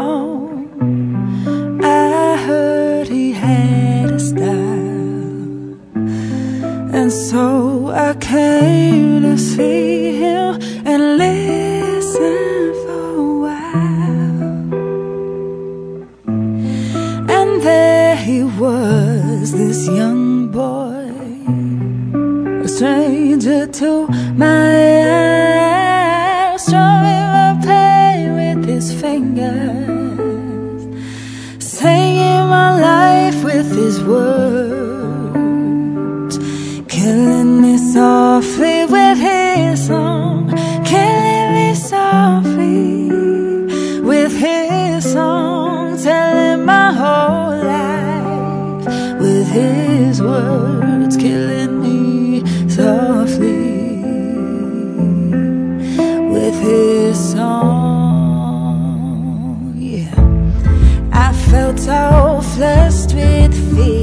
song. I heard he had a style, and so I came to see him and listen for a while. And there he was, this young boy, a stranger to my eyes, strumming my pain with his fingers, singing my life with his words, killing me softly with his song, killing me softly with his song, telling my whole life with his words, killing me softly with his song. Yeah, I felt all flushed with fear,